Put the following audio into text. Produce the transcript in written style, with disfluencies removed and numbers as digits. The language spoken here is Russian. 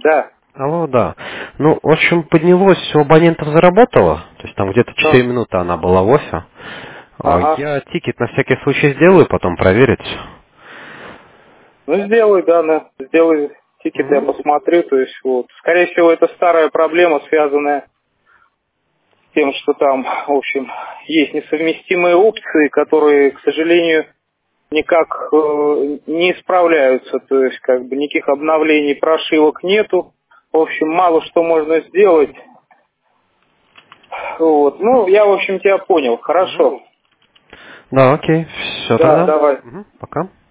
Да. Алло, да. Ну, в общем, поднялось, у абонентов заработало. То есть там где-то 4 минуты она была в офе. Ага. Я тикет на всякий случай сделаю, потом проверить. Ну, сделай, да, сделай тикет, я Мгм. посмотрю, то есть вот. Скорее всего, это старая проблема, связанная с тем, что там, в общем, есть несовместимые опции, которые, к сожалению, никак не исправляются, то есть как бы никаких обновлений, прошивок нету. В общем, мало что можно сделать. Вот. Ну, я, в общем, тебя понял. Мгм. Хорошо. Да, окей. Все Да, тогда. давай. Мгм. Пока.